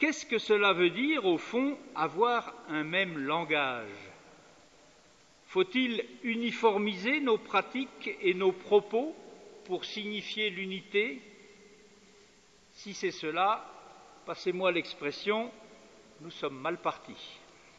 Qu'est-ce que cela veut dire, au fond, avoir un même langage ? Faut-il uniformiser nos pratiques et nos propos pour signifier l'unité ? Si c'est cela, passez-moi l'expression, nous sommes mal partis.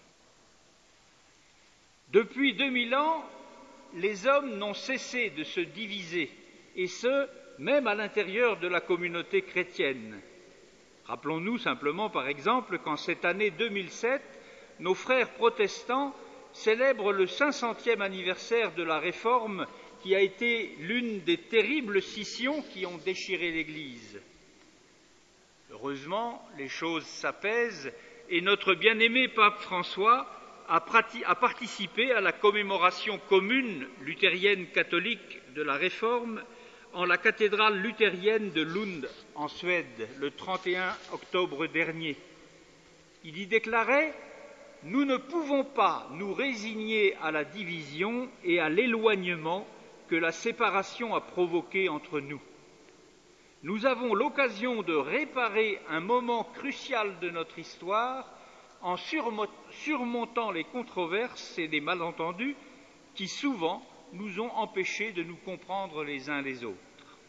Depuis 2000 ans, les hommes n'ont cessé de se diviser, et ce, même à l'intérieur de la communauté chrétienne. Rappelons-nous simplement, par exemple, qu'en cette année 2007, nos frères protestants célèbrent le 500e anniversaire de la Réforme, qui a été l'une des terribles scissions qui ont déchiré l'Église. Heureusement, les choses s'apaisent et notre bien-aimé pape François a participé à la commémoration commune luthérienne catholique de la Réforme en la cathédrale luthérienne de Lund, en Suède, le 31 octobre dernier. Il y déclarait « Nous ne pouvons pas nous résigner à la division et à l'éloignement que la séparation a provoqué entre nous. Nous avons l'occasion de réparer un moment crucial de notre histoire en surmontant les controverses et les malentendus qui souvent nous ont empêchés de nous comprendre les uns les autres.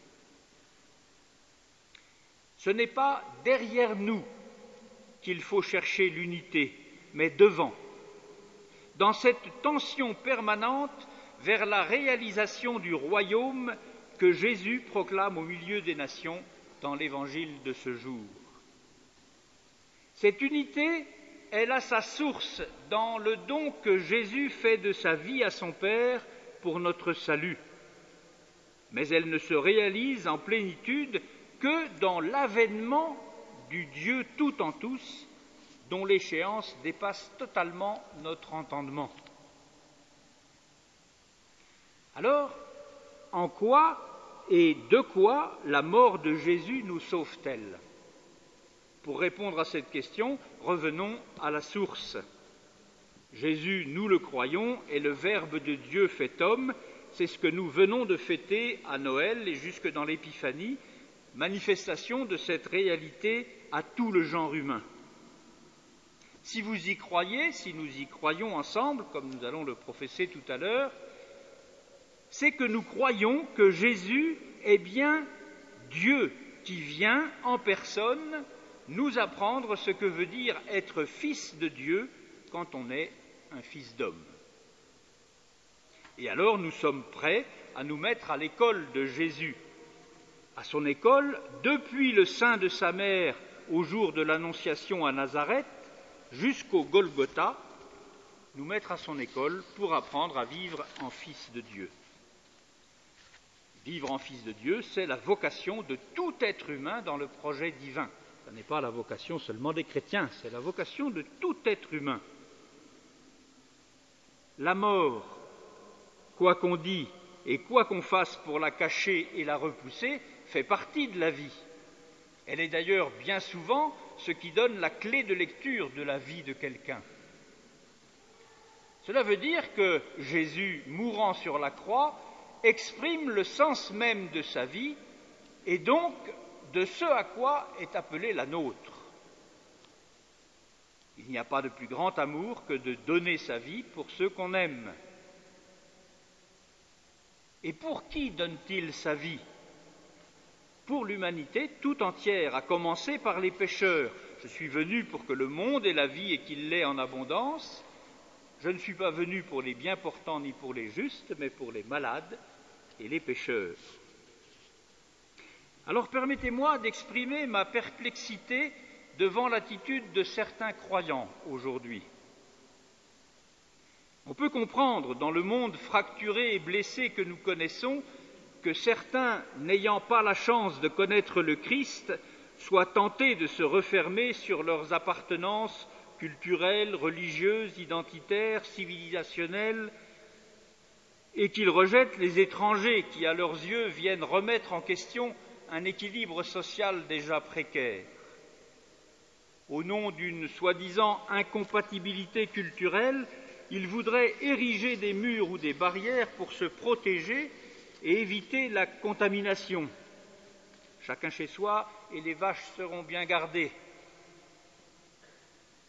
Ce n'est pas derrière nous qu'il faut chercher l'unité, mais devant, dans cette tension permanente vers la réalisation du royaume que Jésus proclame au milieu des nations dans l'évangile de ce jour. Cette unité, elle a sa source dans le don que Jésus fait de sa vie à son Père pour notre salut. Mais elle ne se réalise en plénitude que dans l'avènement du Dieu tout en tous, dont l'échéance dépasse totalement notre entendement. Alors, en quoi et de quoi la mort de Jésus nous sauve-t-elle ? Pour répondre à cette question, revenons à la source. Jésus, nous le croyons, est le Verbe de Dieu fait homme. C'est ce que nous venons de fêter à Noël et jusque dans l'Épiphanie, manifestation de cette réalité à tout le genre humain. Si vous y croyez, si nous y croyons ensemble, comme nous allons le professer tout à l'heure, c'est que nous croyons que Jésus est bien Dieu qui vient en personne nous apprendre ce que veut dire être fils de Dieu quand on est un fils d'homme. Et alors nous sommes prêts à nous mettre à l'école de Jésus, à son école, depuis le sein de sa mère au jour de l'Annonciation à Nazareth, jusqu'au Golgotha, nous mettre à son école pour apprendre à vivre en fils de Dieu. Vivre en fils de Dieu, c'est la vocation de tout être humain dans le projet divin. Ce n'est pas la vocation seulement des chrétiens, c'est la vocation de tout être humain. La mort, quoi qu'on dise et quoi qu'on fasse pour la cacher et la repousser, fait partie de la vie. Elle est d'ailleurs bien souvent ce qui donne la clé de lecture de la vie de quelqu'un. Cela veut dire que Jésus, mourant sur la croix, exprime le sens même de sa vie et donc de ce à quoi est appelée la nôtre. Il n'y a pas de plus grand amour que de donner sa vie pour ceux qu'on aime. Et pour qui donne-t-il sa vie ? Pour l'humanité tout entière, à commencer par les pécheurs. Je suis venu pour que le monde ait la vie et qu'il l'ait en abondance. Je ne suis pas venu pour les bien portants ni pour les justes, mais pour les malades et les pécheurs. Alors permettez-moi d'exprimer ma perplexité devant l'attitude de certains croyants aujourd'hui. On peut comprendre, dans le monde fracturé et blessé que nous connaissons, que certains, n'ayant pas la chance de connaître le Christ, soient tentés de se refermer sur leurs appartenances culturelles, religieuses, identitaires, civilisationnelles, et qu'ils rejettent les étrangers qui, à leurs yeux, viennent remettre en question un équilibre social déjà précaire. Au nom d'une soi-disant incompatibilité culturelle, ils voudraient ériger des murs ou des barrières pour se protéger et éviter la contamination. Chacun chez soi et les vaches seront bien gardées.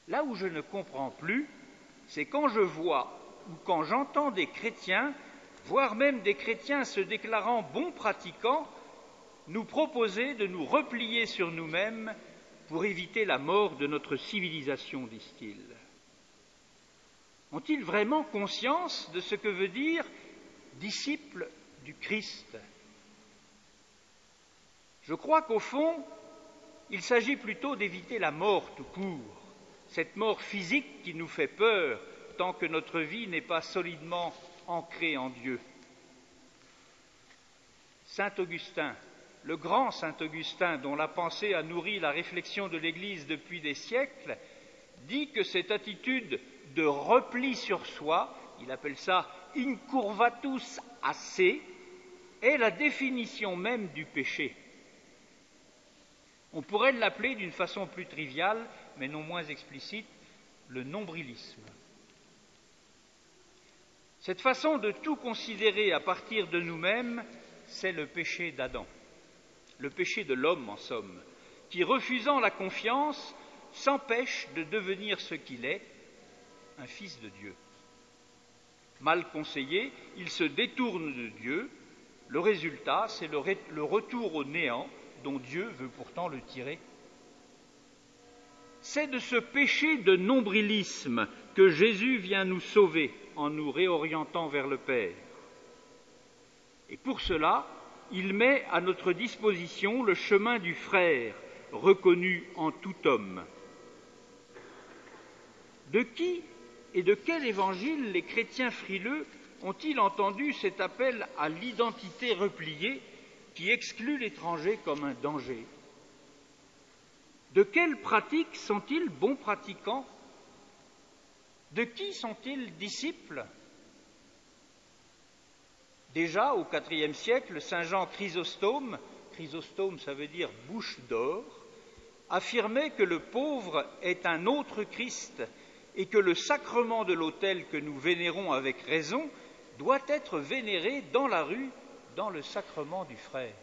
Là où je ne comprends plus, c'est quand je vois ou quand j'entends des chrétiens, voire même des chrétiens se déclarant bons pratiquants, nous proposer de nous replier sur nous-mêmes pour éviter la mort de notre civilisation, disent-ils. Ont-ils vraiment conscience de ce que veut dire disciple du Christ ? Je crois qu'au fond, il s'agit plutôt d'éviter la mort tout court, cette mort physique qui nous fait peur tant que notre vie n'est pas solidement ancrée en Dieu. Saint Augustin, le grand Saint Augustin, dont la pensée a nourri la réflexion de l'Église depuis des siècles, dit que cette attitude de repli sur soi, il appelle ça incurvatus a se, est la définition même du péché. On pourrait l'appeler d'une façon plus triviale, mais non moins explicite, le nombrilisme. Cette façon de tout considérer à partir de nous-mêmes, c'est le péché d'Adam, le péché de l'homme en somme, qui, refusant la confiance, s'empêche de devenir ce qu'il est, un fils de Dieu. Mal conseillé, il se détourne de Dieu. Le résultat, c'est le retour au néant dont Dieu veut pourtant le tirer. C'est de ce péché de nombrilisme que Jésus vient nous sauver en nous réorientant vers le Père. Et pour cela, il met à notre disposition le chemin du frère, reconnu en tout homme. De qui et de quel évangile les chrétiens frileux ont-ils entendu cet appel à l'identité repliée qui exclut l'étranger comme un danger ? De quelles pratiques sont-ils bons pratiquants ? De qui sont-ils disciples ? Déjà au IVe siècle, saint Jean Chrysostome, Chrysostome ça veut dire bouche d'or, affirmait que le pauvre est un autre Christ et que le sacrement de l'autel que nous vénérons avec raison doit être vénéré dans la rue, dans le sacrement du frère.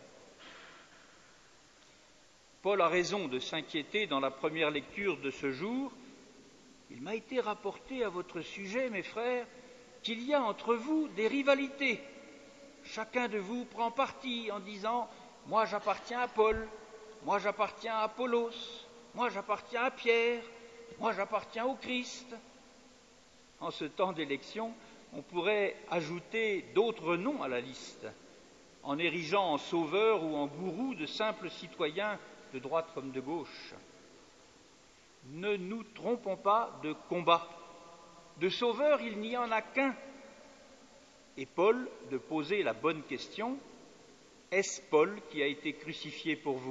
Paul a raison de s'inquiéter dans la première lecture de ce jour. Il m'a été rapporté à votre sujet, mes frères, qu'il y a entre vous des rivalités. Chacun de vous prend parti en disant « moi j'appartiens à Paul, moi j'appartiens à Apollos, moi j'appartiens à Pierre, moi j'appartiens au Christ ». En ce temps d'élection, on pourrait ajouter d'autres noms à la liste, en érigeant en sauveur ou en gourou de simples citoyens de droite comme de gauche. Ne nous trompons pas de combat. De sauveur, il n'y en a qu'un. Et Paul de poser la bonne question, est-ce Paul qui a été crucifié pour vous ?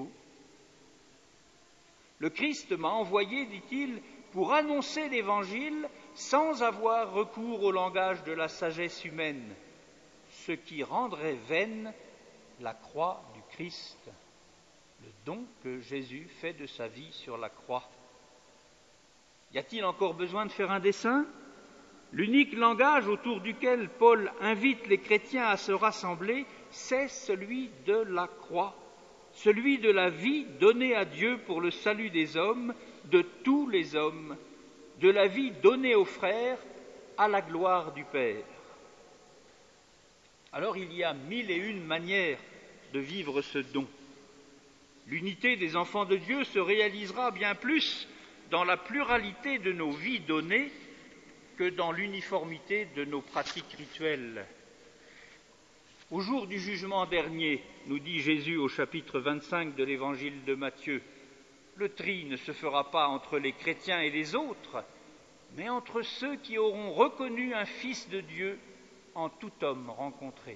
Le Christ m'a envoyé, dit-il, pour annoncer l'Évangile sans avoir recours au langage de la sagesse humaine, ce qui rendrait vaine la croix du Christ, le don que Jésus fait de sa vie sur la croix. Y a-t-il encore besoin de faire un dessin ? L'unique langage autour duquel Paul invite les chrétiens à se rassembler, c'est celui de la croix, celui de la vie donnée à Dieu pour le salut des hommes, de tous les hommes, de la vie donnée aux frères à la gloire du Père. Alors il y a 1001 manières de vivre ce don. L'unité des enfants de Dieu se réalisera bien plus dans la pluralité de nos vies données que dans l'uniformité de nos pratiques rituelles. Au jour du jugement dernier, nous dit Jésus au chapitre 25 de l'évangile de Matthieu, le tri ne se fera pas entre les chrétiens et les autres, mais entre ceux qui auront reconnu un Fils de Dieu en tout homme rencontré.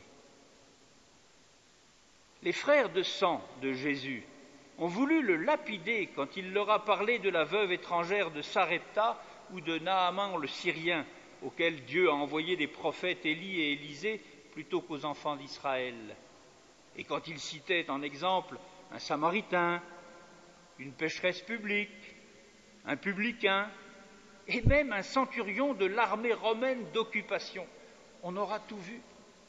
Les frères de sang de Jésus ont voulu le lapider quand il leur a parlé de la veuve étrangère de Sarepta ou de Naaman le Syrien, auquel Dieu a envoyé des prophètes Élie et Élisée plutôt qu'aux enfants d'Israël. Et quand il citait en exemple un Samaritain, une pécheresse publique, un publicain, et même un centurion de l'armée romaine d'occupation, on aura tout vu.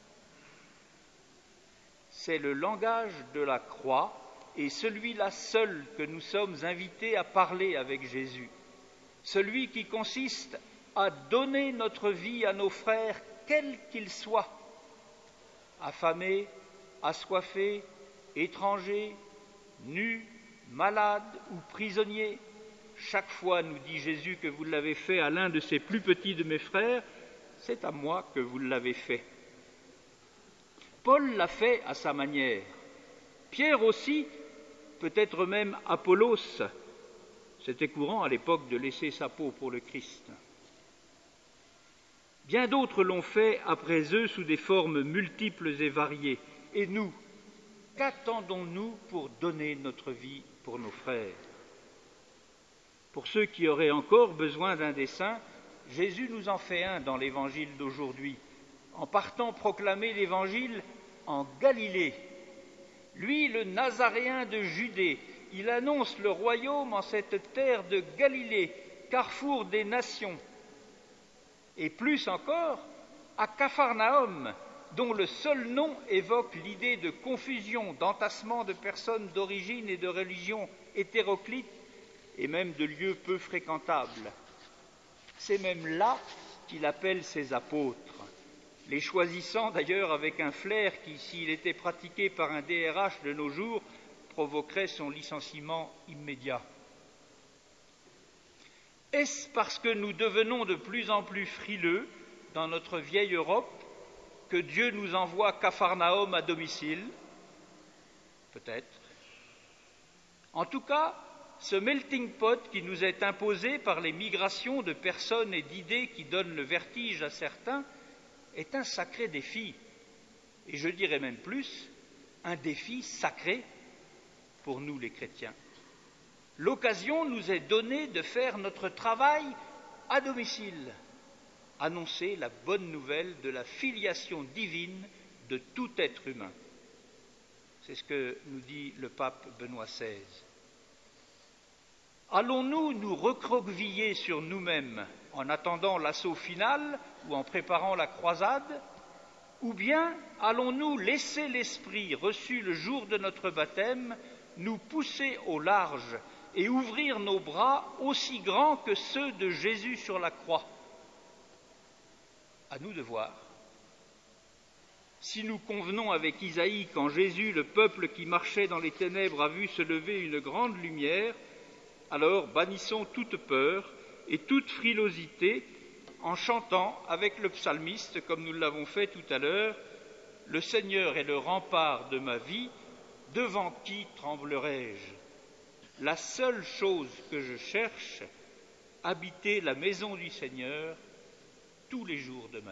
C'est le langage de la croix et celui-là seul que nous sommes invités à parler avec Jésus. celui qui consiste à donner notre vie à nos frères, quels qu'ils soient, affamés, assoiffés, étrangers, nus, malades ou prisonniers. Chaque fois, nous dit Jésus, que vous l'avez fait à l'un de ces plus petits de mes frères, c'est à moi que vous l'avez fait. Paul l'a fait à sa manière. Pierre aussi, peut-être même Apollos. C'était courant à l'époque de laisser sa peau pour le Christ. Bien d'autres l'ont fait après eux sous des formes multiples et variées. Et nous, qu'attendons-nous pour donner notre vie pour nos frères ? Pour ceux qui auraient encore besoin d'un dessein, Jésus nous en fait un dans l'évangile d'aujourd'hui, en partant proclamer l'évangile en Galilée. Lui, le Nazaréen de Judée, il annonce le royaume en cette terre de Galilée, carrefour des nations. Et plus encore, à Capharnaüm, dont le seul nom évoque l'idée de confusion, d'entassement de personnes d'origine et de religion hétéroclites, et même de lieux peu fréquentables. C'est même là qu'il appelle ses apôtres, les choisissant d'ailleurs avec un flair qui, s'il était pratiqué par un DRH de nos jours, provoquerait son licenciement immédiat. Est-ce parce que nous devenons de plus en plus frileux dans notre vieille Europe que Dieu nous envoie Capharnaüm à domicile ? Peut-être. En tout cas, ce melting pot qui nous est imposé par les migrations de personnes et d'idées qui donnent le vertige à certains est un sacré défi, et je dirais même plus, un défi sacré pour nous les chrétiens. L'occasion nous est donnée de faire notre travail à domicile, annoncer la bonne nouvelle de la filiation divine de tout être humain. C'est ce que nous dit le pape Benoît XVI. Allons-nous nous recroqueviller sur nous-mêmes en attendant l'assaut final ou en préparant la croisade ? Ou bien allons-nous laisser l'esprit reçu le jour de notre baptême nous pousser au large et ouvrir nos bras aussi grands que ceux de Jésus sur la croix ? À nous de voir. Si nous convenons avec Isaïe qu'en Jésus, le peuple qui marchait dans les ténèbres a vu se lever une grande lumière, alors bannissons toute peur et toute frilosité en chantant avec le psalmiste, comme nous l'avons fait tout à l'heure, « Le Seigneur est le rempart de ma vie, devant qui tremblerai-je ? La seule chose que je cherche, habiter la maison du Seigneur tous les jours de ma vie. »